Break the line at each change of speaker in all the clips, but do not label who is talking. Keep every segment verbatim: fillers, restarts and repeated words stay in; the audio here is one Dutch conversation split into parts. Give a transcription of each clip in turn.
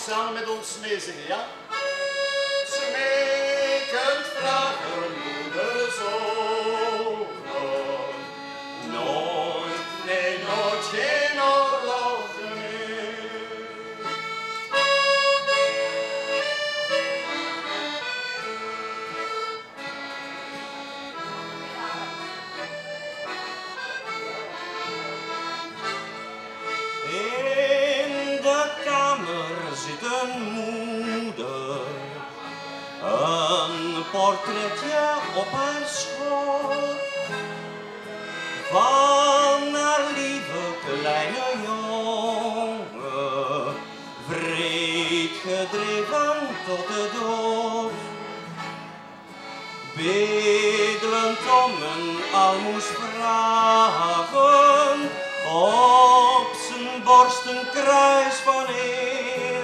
samen met ons meezingen, ja? Smekend vragen moeder zoon, nooit, nee, nooit geen oorlog meer.
In de kamer zit een moeder, een portretje op haar schoot van haar lieve kleine jongen, vreed gedreven tot de dood. Bedelend om een almoes vragen, op zijn borst een kruis van eer.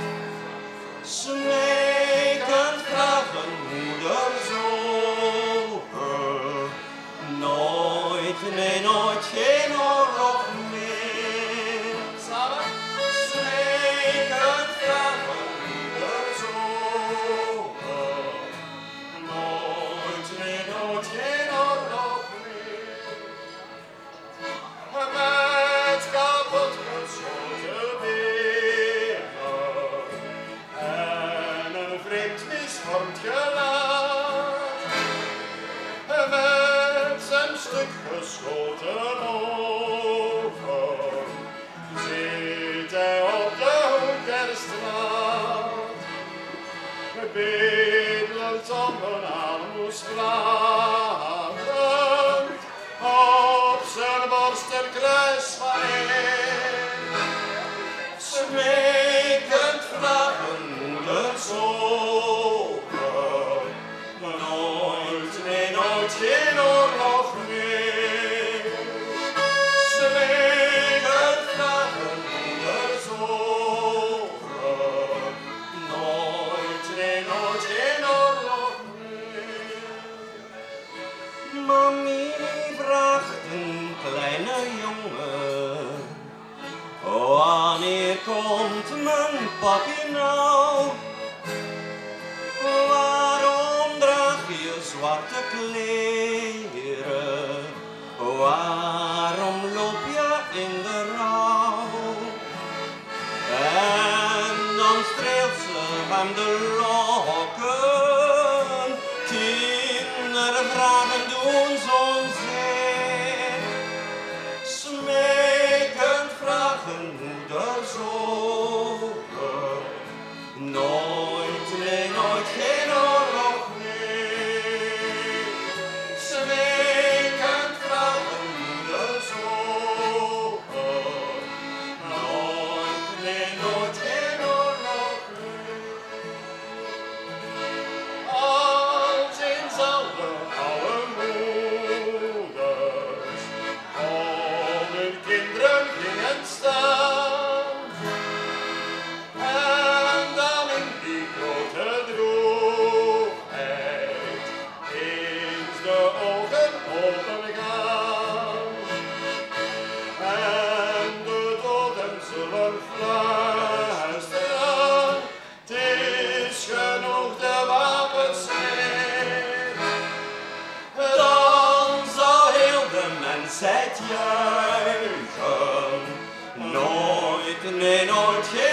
Smekend vragen moeder zoon, nooit, nee, nooit geen oorlog meer.
Samen. Smekend vragen moeder zoon, nooit, nee, nooit geen oorlog meer. Met kapot geschoten benen en een vreemd misvormd gelaat, met zijn stuk geschoten ogen zit hij op de hoek der straat, bedelend om een almoes vragend, op zijn borst een kruis van eer. Smekend vragen moeder zoon, nooit, nee, nooit geen oorlog meer. Smekend vragen moeder zoon, nooit, nee, nooit geen oorlog meer.
Mami vraagt een kleine jongen, wanneer komt mijn papi nou? Waarom draag je zwarte kleren? Waarom loop je in de rouw? En dan streelt ze hem de lokken. Kindervragen doen zo'n zeer. Smekend vragen moeder zoon, nooit, nee, nooit geen oorlog meer.
Smekend vragen moeder zoon, nooit, nee, nooit geen oorlog meer. Als eens alle oude moeders om hun kinderen gingen staan, en dan in die grote droefheid eens de ogen open gaan, en de doden zullen fluisteren, het is genoeg de wapens neer.
Dan zal heel de mensheid juichen, nooit, nee, nooit geen